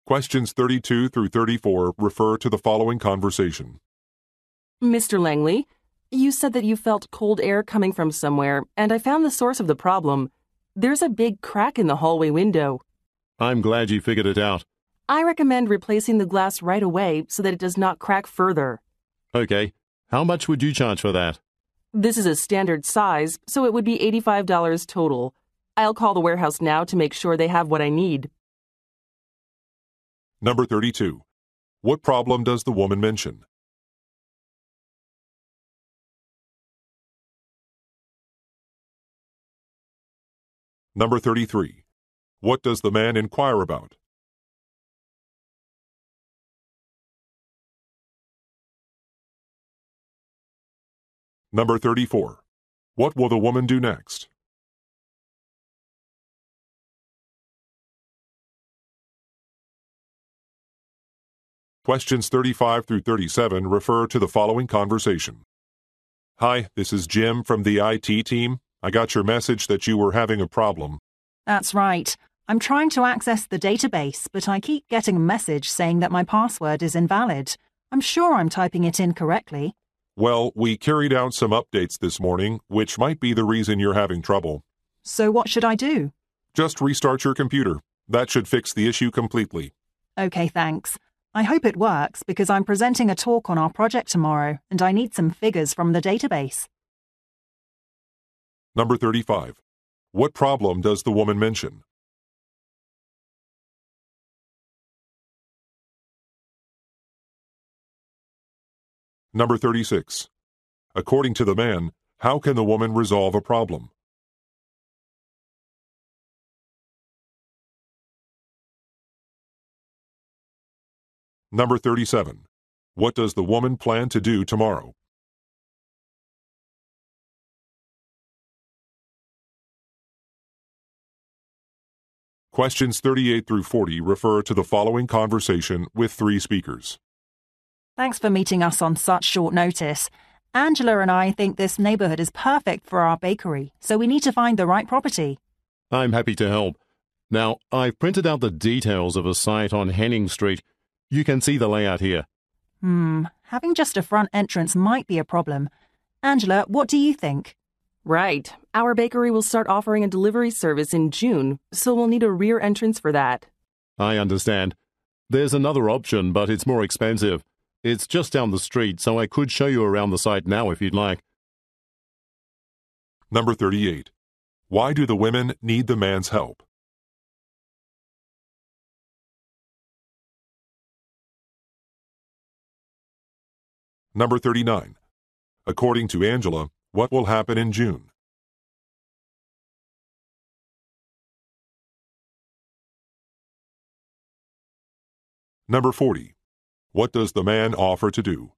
Questions 32 through 34 refer to the following conversation. Mr. Langley, you said that you felt cold air coming from somewhere, and I found the source of the problem. There's a big crack in the hallway window. I'm glad you figured it out. I recommend replacing the glass right away so that it does not crack further. Okay, how much would you charge for that? This is a standard size, so it would be $85 total. I'll call the warehouse now to make sure they have what I need. Number 32. What problem does the woman mention? Number 33. What does the man inquire about? Number 34. What will the woman do next? Questions 35 through 37 refer to the following conversation. Hi, this is Jim from the IT team. I got your message that you were having a problem. That's right. I'm trying to access the database, but I keep getting a message saying that my password is invalid. I'm sure I'm typing it in correctly. Well, we carried out some updates this morning, which might be the reason you're having trouble. So what should I do? Just restart your computer. That should fix the issue completely. Okay, thanks. I hope it works because I'm presenting a talk on our project tomorrow and I need some figures from the database. Number 35. What problem does the woman mention? Number 36. According to the man, how can the woman resolve a problem? Number 37. What does the woman plan to do tomorrow? Questions 38 through 40 refer to the following conversation with three speakers. Thanks for meeting us on such short notice. Angela and I think this neighborhood is perfect for our bakery, so we need to find the right property. I'm happy to help. Now, I've printed out the details of a site on Henning Street. You can see the layout here. Having just a front entrance might be a problem. Angela, what do you think? Right. Our bakery will start offering a delivery service in June, so we'll need a rear entrance for that. I understand. There's another option, but it's more expensive. It's just down the street, so I could show you around the site now if you'd like. Number 38. Why do the women need the man's help? Number 39. According to Angela, what will happen in June? Number 40. What does the man offer to do?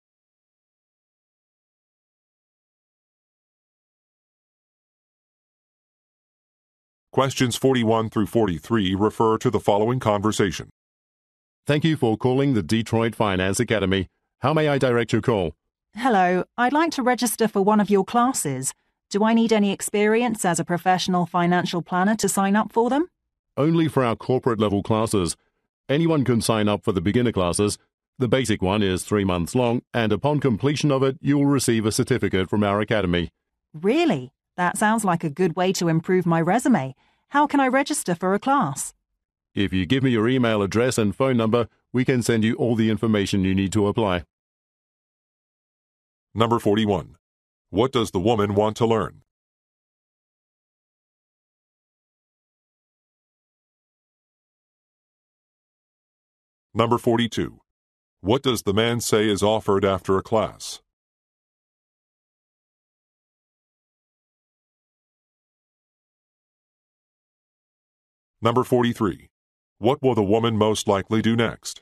Questions 41 through 43 refer to the following conversation. Thank you for calling the Detroit Finance Academy. How may I direct your call? Hello, I'd like to register for one of your classes. Do I need any experience as a professional financial planner to sign up for them? Only for our corporate level classes. Anyone can sign up for the beginner classes. The basic one is 3 months long, and upon completion of it, you will receive a certificate from our academy. Really? That sounds like a good way to improve my resume. How can I register for a class? If you give me your email address and phone number, we can send you all the information you need to apply. Number 41. What does the woman want to learn? Number 42. What does the man say is offered after a class? Number 43. What will the woman most likely do next?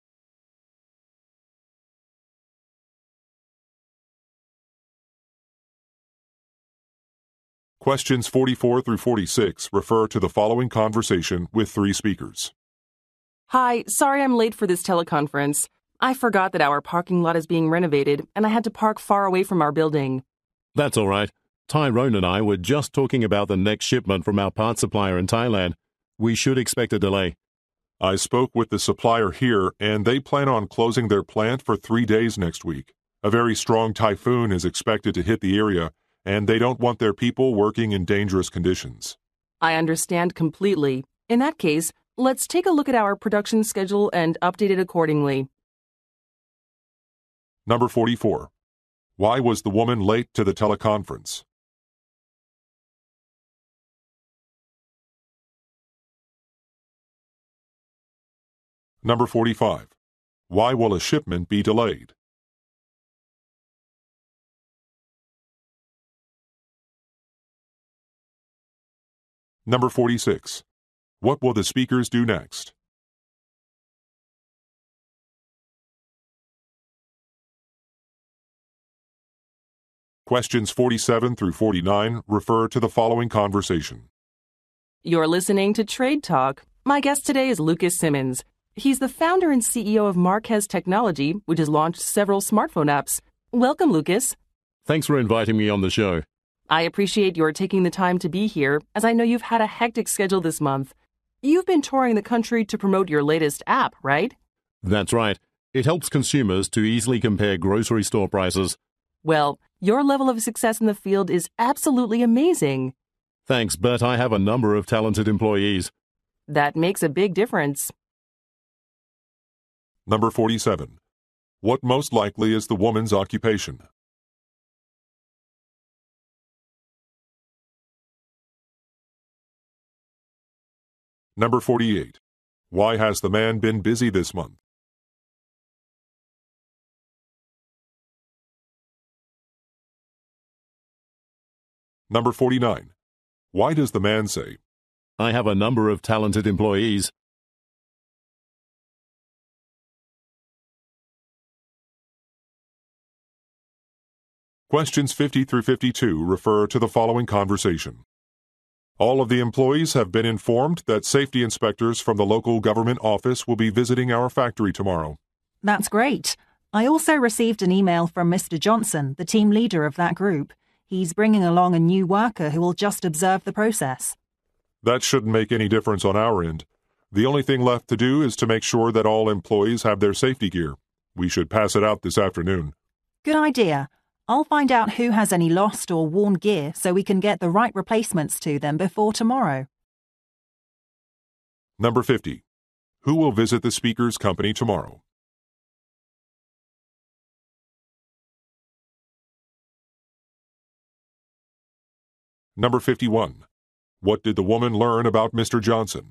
Questions 44 through 46 refer to the following conversation with three speakers. Hi, sorry I'm late for this teleconference. I forgot that our parking lot is being renovated, and I had to park far away from our building. That's all right. Tyrone and I were just talking about the next shipment from our parts supplier in Thailand. We should expect a delay. I spoke with the supplier here, and they plan on closing their plant for 3 days next week. A very strong typhoon is expected to hit the area, and they don't want their people working in dangerous conditions. I understand completely. In that case, let's take a look at our production schedule and update it accordingly. Number 44. Why was the woman late to the teleconference? Number 45. Why will a shipment be delayed? Number 46. What will the speakers do next? Questions 47 through 49 refer to the following conversation. You're listening to Trade Talk. My guest today is Lucas Simmons. He's the founder and CEO of Marquez Technology, which has launched several smartphone apps. Welcome, Lucas. Thanks for inviting me on the show. I appreciate your taking the time to be here, as I know you've had a hectic schedule this month. You've been touring the country to promote your latest app, right? That's right. It helps consumers to easily compare grocery store prices. Well, your level of success in the field is absolutely amazing. Thanks, but I have a number of talented employees. That makes a big difference. Number 47. What most likely is the woman's occupation? Number 48. Why has the man been busy this month? Number 49. Why does the man say, I have a number of talented employees? Questions 50 through 52 refer to the following conversation. All of the employees have been informed that safety inspectors from the local government office will be visiting our factory tomorrow. That's great. I also received an email from Mr. Johnson, the team leader of that group. He's bringing along a new worker who will just observe the process. That shouldn't make any difference on our end. The only thing left to do is to make sure that all employees have their safety gear. We should pass it out this afternoon. Good idea. I'll find out who has any lost or worn gear so we can get the right replacements to them before tomorrow. Number 50. Who will visit the speaker's company tomorrow? Number 51. What did the woman learn about Mr. Johnson?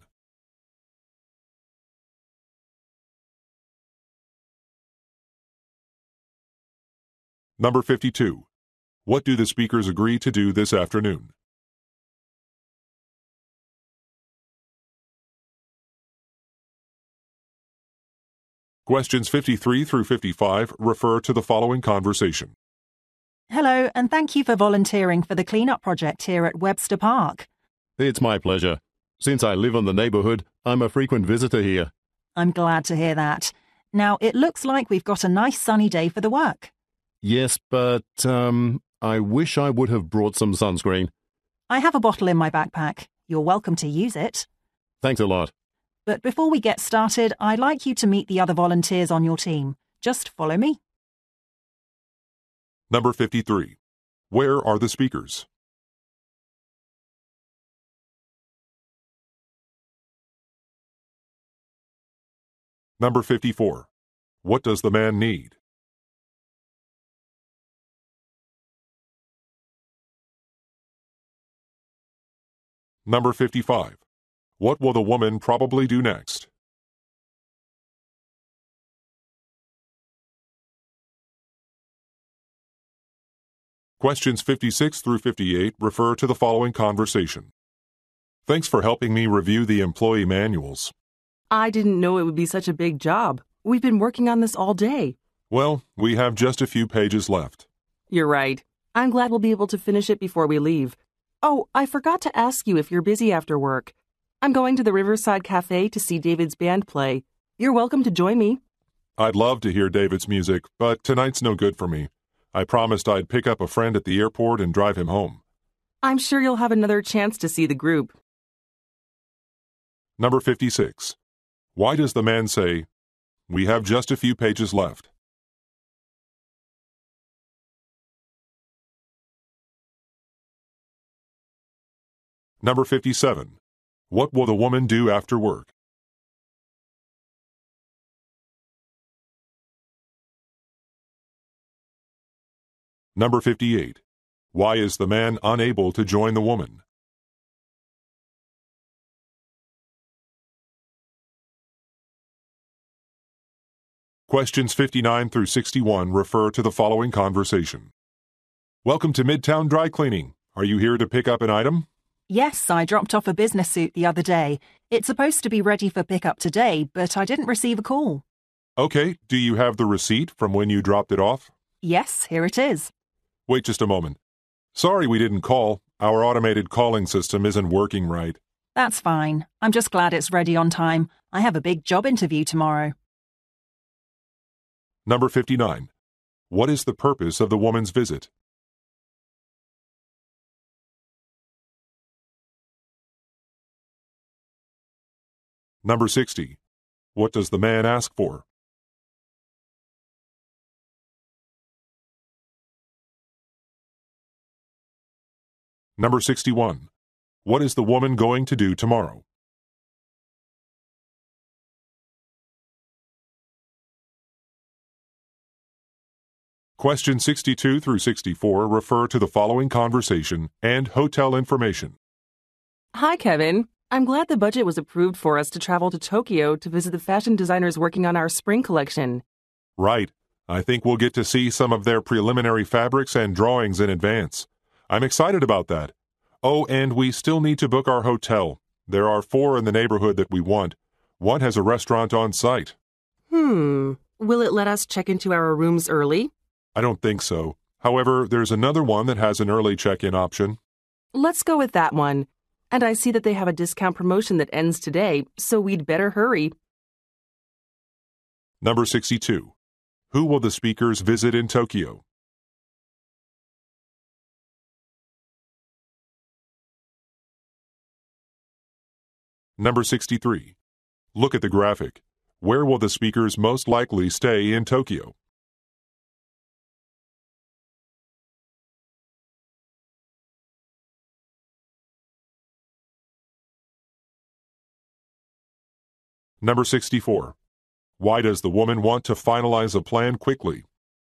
Number 52. What do the speakers agree to do this afternoon? Questions 53 through 55 refer to the following conversation. Hello, and thank you for volunteering for the cleanup project here at Webster Park. It's my pleasure. Since I live in the neighborhood, I'm a frequent visitor here. I'm glad to hear that. Now, it looks like we've got a nice sunny day for the work. Yes, but, I wish I would have brought some sunscreen. I have a bottle in my backpack. You're welcome to use it. Thanks a lot. But before we get started, I'd like you to meet the other volunteers on your team. Just follow me. Number 53. Where are the speakers? Number 54. What does the man need? Number 55. What will the woman probably do next? Questions 56 through 58 refer to the following conversation. Thanks for helping me review the employee manuals. I didn't know it would be such a big job. We've been working on this all day. Well, we have just a few pages left. You're right. I'm glad we'll be able to finish it before we leave. Oh, I forgot to ask you if you're busy after work. I'm going to the Riverside Cafe to see David's band play. You're welcome to join me. I'd love to hear David's music, but tonight's no good for me. I promised I'd pick up a friend at the airport and drive him home. I'm sure you'll have another chance to see the group. Number 56. Why does the man say, "We have just a few pages left"? Number 57. What will the woman do after work? Number 58. Why is the man unable to join the woman? Questions 59 through 61 refer to the following conversation. Welcome to Midtown Dry Cleaning. Are you here to pick up an item? Yes, I dropped off a business suit the other day. It's supposed to be ready for pickup today, but I didn't receive a call. Okay, do you have the receipt from when you dropped it off? Yes, here it is. Wait just a moment. Sorry we didn't call. Our automated calling system isn't working right. That's fine. I'm just glad it's ready on time. I have a big job interview tomorrow. Number 59. What is the purpose of the woman's visit? Number 60. What does the man ask for? Number 61. What is the woman going to do tomorrow? Questions 62 through 64 refer to the following conversation and hotel information. Hi, Kevin. I'm glad the budget was approved for us to travel to Tokyo to visit the fashion designers working on our spring collection. Right. I think we'll get to see some of their preliminary fabrics and drawings in advance. I'm excited about that. Oh, and we still need to book our hotel. There are 4 in the neighborhood that we want. One has a restaurant on site. Will it let us check into our rooms early? I don't think so. However, there's another one that has an early check-in option. Let's go with that one. And I see that they have a discount promotion that ends today, so we'd better hurry. Number 62. Who will the speakers visit in Tokyo? Number 63. Look at the graphic. Where will the speakers most likely stay in Tokyo? Number 64. Why does the woman want to finalize a plan quickly?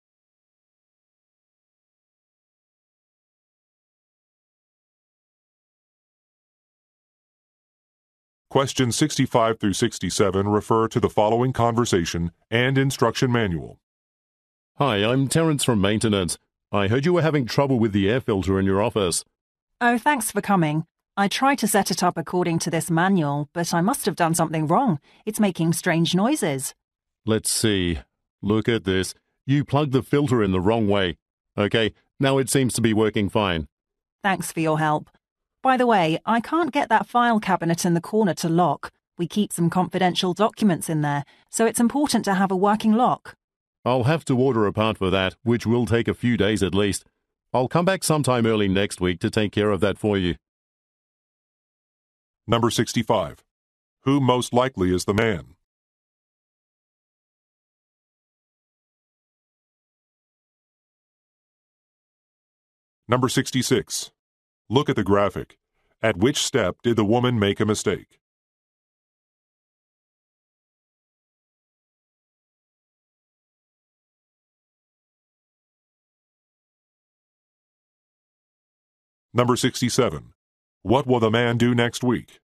Questions 65 through 67 refer to the following conversation and instruction manual. Hi, I'm Terence from maintenance. I heard you were having trouble with the air filter in your office. Oh, thanks for coming. I tried to set it up according to this manual, but I must have done something wrong. It's making strange noises. Let's see. Look at this. You plugged the filter in the wrong way. Okay, now it seems to be working fine. Thanks for your help. By the way, I can't get that file cabinet in the corner to lock. We keep some confidential documents in there, so it's important to have a working lock. I'll have to order a part for that, which will take a few days at least. I'll come back sometime early next week to take care of that for you. Number 65. Who most likely is the man? Number 66. Look at the graphic. At which step did the woman make a mistake? Number 67. What will the man do next week?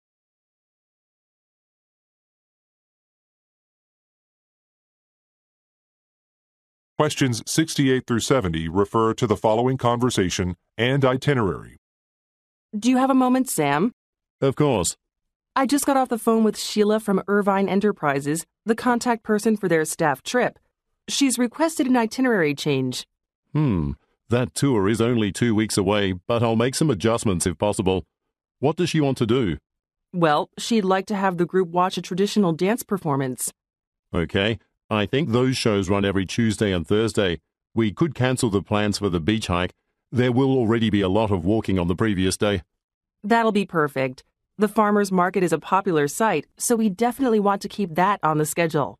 Questions 68 through 70 refer to the following conversation and itinerary. Do you have a moment, Sam? Of course. I just got off the phone with Sheila from Irvine Enterprises, the contact person for their staff trip. She's requested an itinerary change. That tour is only 2 weeks away, but I'll make some adjustments if possible. What does she want to do? Well, she'd like to have the group watch a traditional dance performance. Okay, I think those shows run every Tuesday and Thursday. We could cancel the plans for the beach hike. There will already be a lot of walking on the previous day. That'll be perfect. The farmers market is a popular site, so we definitely want to keep that on the schedule.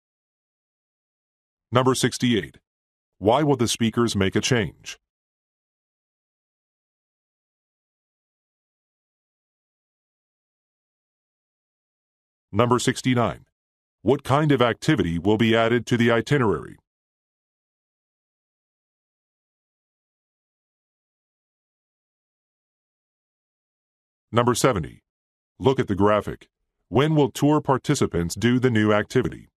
Number 68. Why will the speakers make a change? Number 69. What kind of activity will be added to the itinerary? Number 70. Look at the graphic. When will tour participants do the new activity?